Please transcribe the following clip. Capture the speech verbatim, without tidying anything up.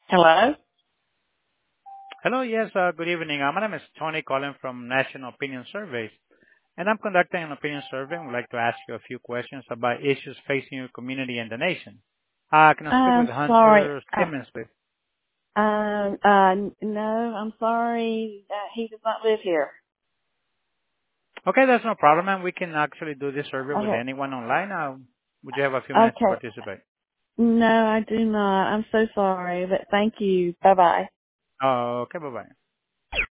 Hello? Hello. Yes, uh, good evening. Uh, My name is Tony calling from National Opinion Surveys, and I'm conducting an opinion survey and would like to ask you a few questions about issues facing your community and the nation. Uh, Can I speak I'm with sorry. Hunter Uh, Simmons, please? um, uh, no, I'm sorry that he does not live here. Okay, that's no problem, and we can actually do this survey with Okay. anyone online. Uh, Would you have a few minutes to Okay. participate? No, I do not. I'm so sorry, but thank you. Bye bye. Oh, okay. Bye-bye.